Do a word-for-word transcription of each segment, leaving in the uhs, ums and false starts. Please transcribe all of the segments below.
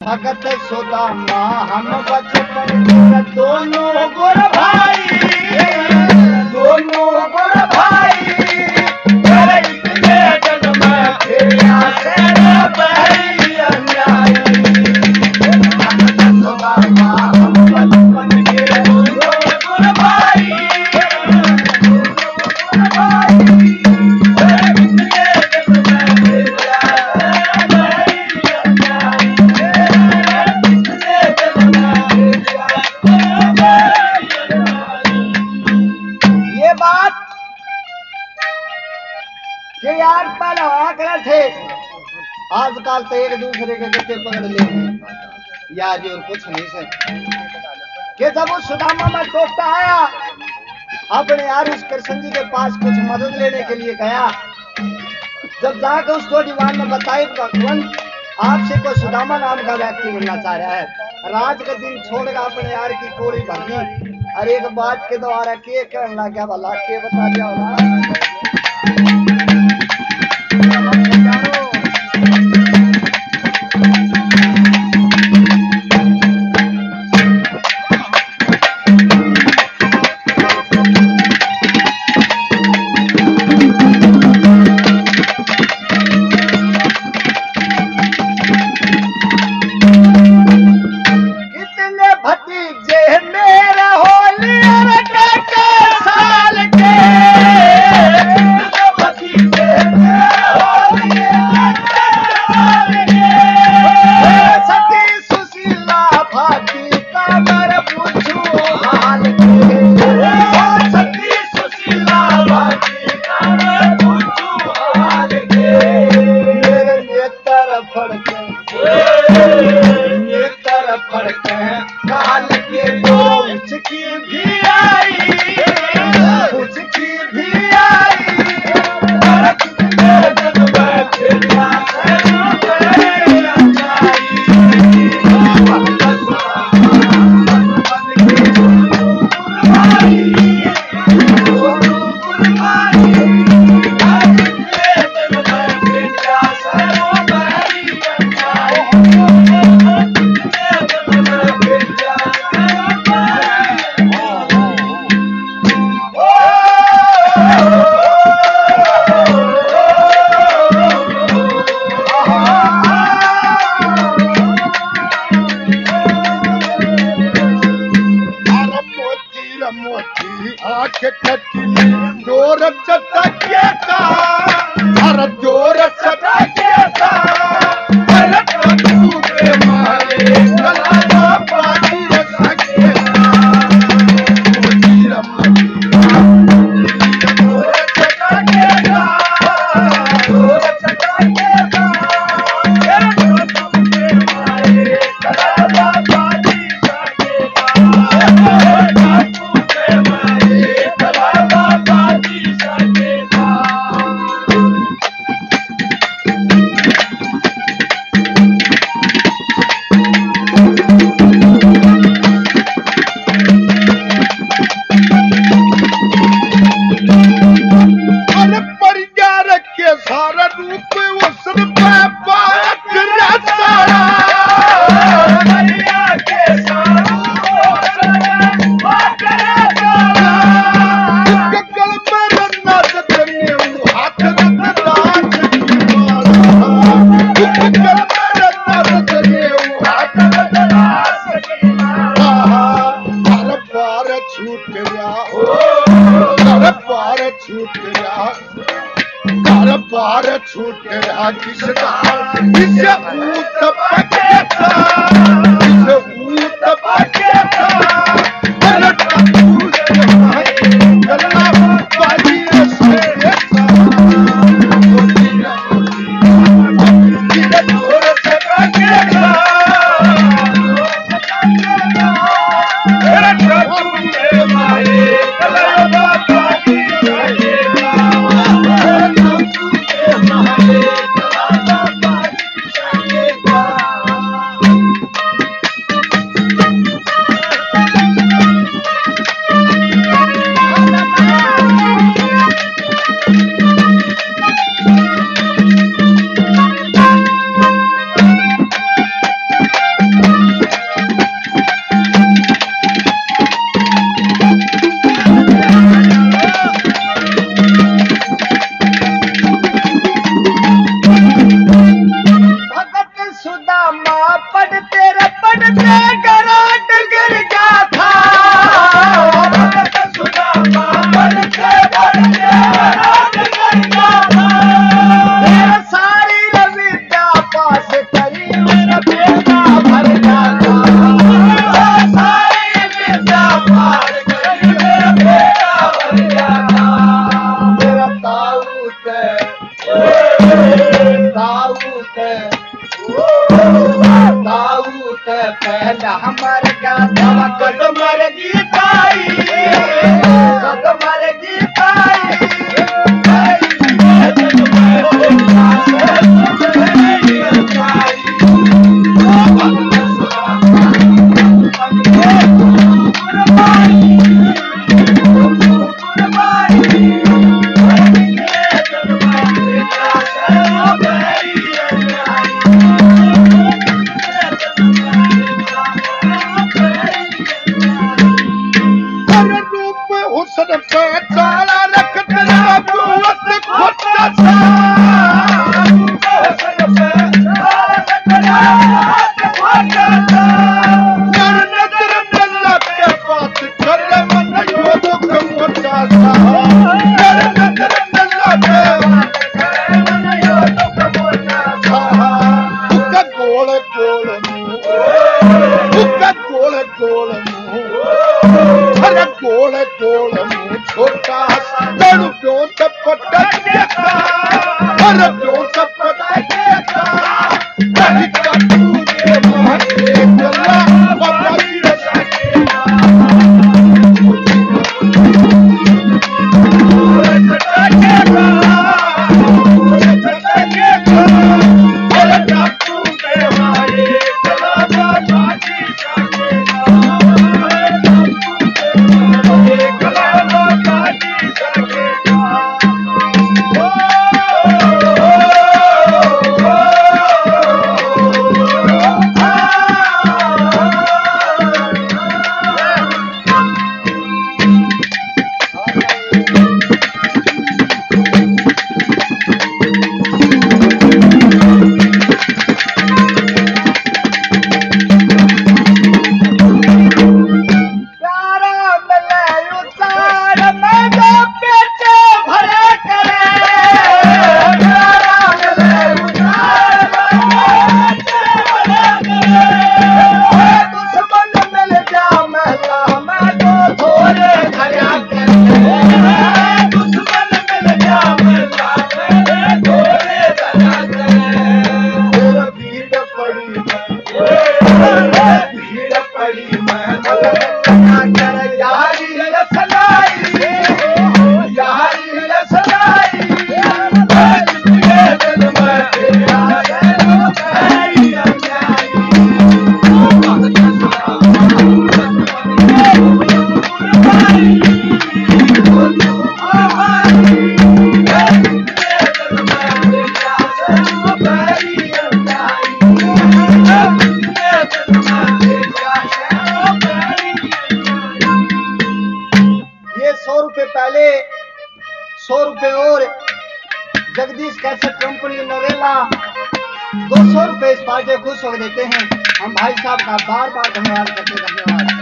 भगत सुदामा हम बचपन के दोनों गुर भाई, दोनों गुर भाई, इतने जन्म फिर आसे न बहरी अन्यायी। भगत सुदामा हम बचपन के दोनों गुर भाई, दोनों गुर भाई, इतने जन्म फिर आसे न बहरी अन्यायी। ये बात कि यार पहले हुआ करे थे, आजकल तो एक दूसरे के गद्दे पकड़ ले यार और कुछ नहीं से। कि जब वो सुदामा में टोकता आया अपने यार उस कृष्ण जी के पास कुछ मदद लेने के लिए गया, जब जाकर उसको दीवान में बताई भगवान आपसे कोई सुदामा नाम का व्यक्ति मिलना चाह रहा है, रात के दिन छोड़कर अपने यार की कोड़ी भर दी। अरे एक बात के द्वारा के कहने लग गया, भला के बता दिया होगा। Bye. पढ़ते रे पढ़ते कराट गिर गया था भगत सुदामा पढ़ते पढ़ते कराट गिर गया था सारी रविद्या पास करी मेरा बेटा भर गया था सारी विद्या पास करी मेरा बेटा भर गया था मेरा ताऊत ताऊत ताऊत पहला मर गया था कद मर गीताई कद मर गीताई सौ रुपए और जगदीश कैसेट कंपनी नरेला दो सौ रुपए इस पार्टी खुश हो देते हैं। हम भाई साहब का बार बार धन्यवाद करते धन्यवाद।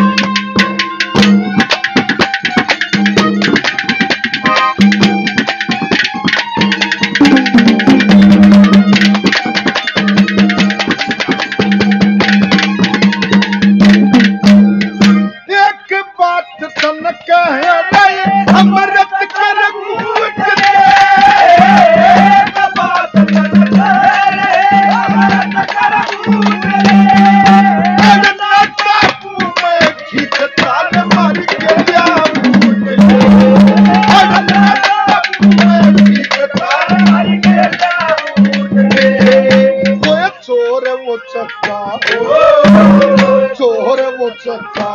चोर वो चक्का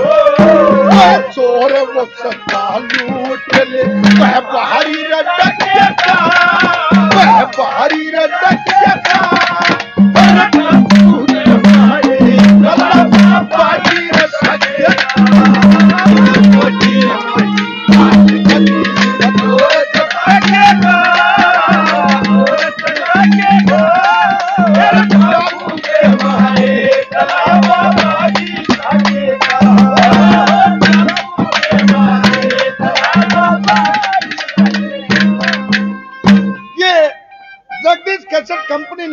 चोर वो चक्का लूट ले वह बाहरी रटका वह बाहरी रटका बाजी रटका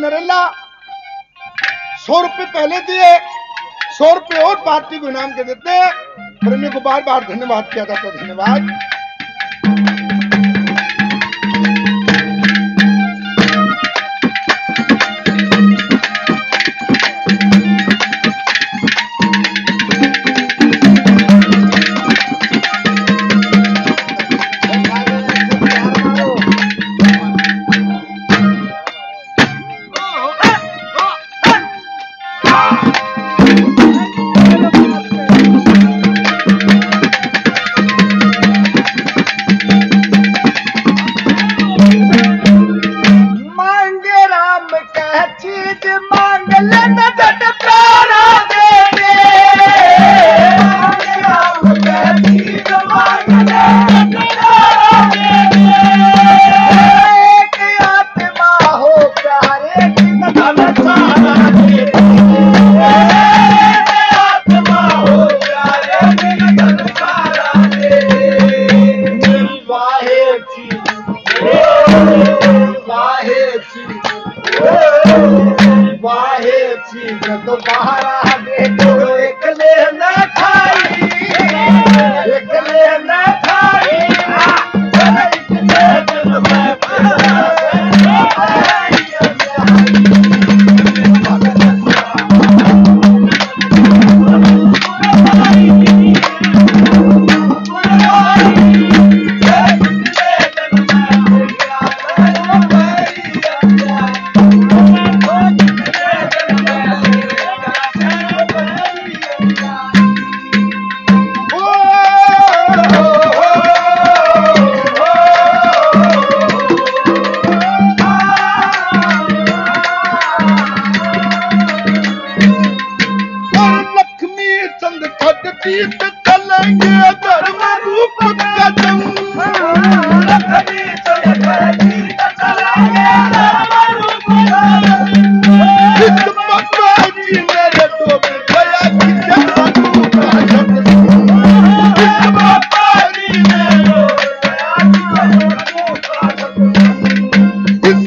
नरेला सौ रुपए पहले दिए, सौ रुपए और पार्टी को इनाम के देते। प्रेमी को बार बार धन्यवाद किया जाता। धन्यवाद।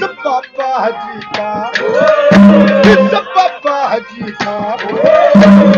Haji ka,